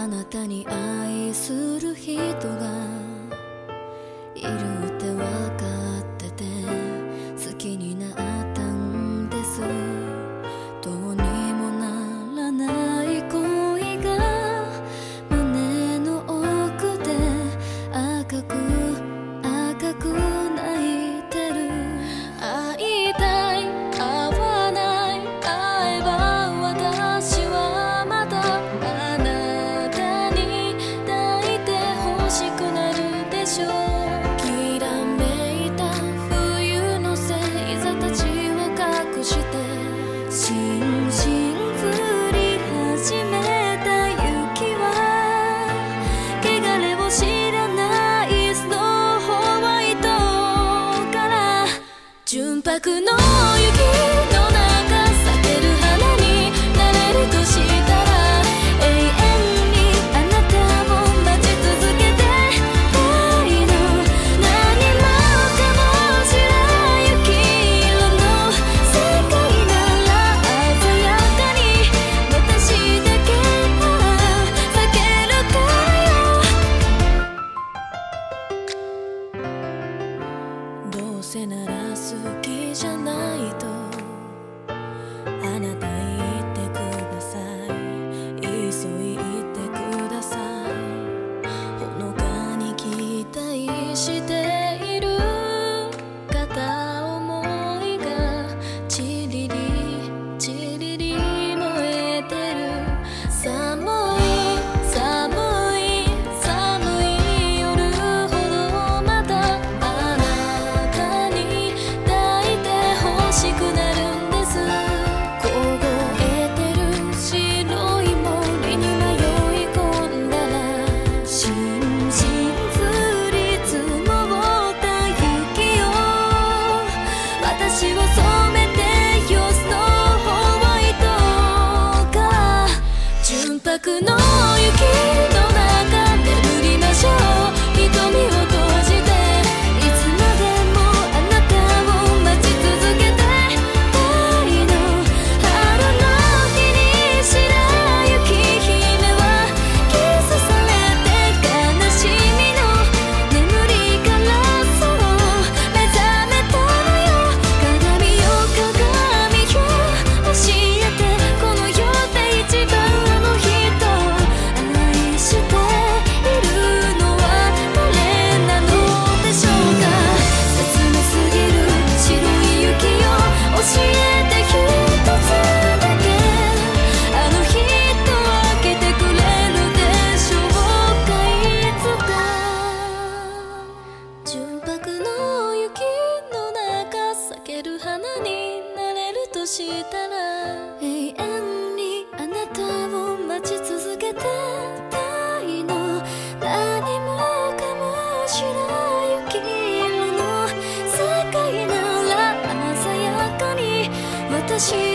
あなたに愛する人がいるって分かってて好きになったんです。どうにもならない恋が胸の奥で赤く赤く泣いてる。会いたい会わない会えば私はまたあなたに抱いて欲しくなるでしょう。きらめいた冬の星座たちを隠してしんしん降り始めた雪は汚れを知らないスノーホワイトから純白の雪の中咲ける花になれるとしたら永遠にあなたを待ち続けてたいの。何もかも白雪色の世界なら鮮やかに私だけは咲けるからよ。どうせなら好きじゃないとあなた言ってください。急いでください。ほのかに期待している片思いがチリリチリリ燃えてる。寒い寒い寒い夜ほどまたあなたに抱いて欲しくなるんです。凍えてる白い森に迷い込んだらしんしん降り積もった雪よ私を染めてよスノーホワイトが純白の雪の中眠りましょう。瞳を閉じていつまでもあなたを待ち続けてたいの。春の日に白雪姫はキスされて悲しみの眠りからそう目覚めたのよ。鏡よ鏡よ教えてこの世で一番あの人愛しているのは誰なのでしょうか。切なすぎる白い雪よ教えて一つだけあの人開けてくれるでしょうか。いつか純白の雪の中咲ける花になれるとしたら永遠にあなたを待ち続けてたいの。何もかも白雪色の世界なら鮮やかに私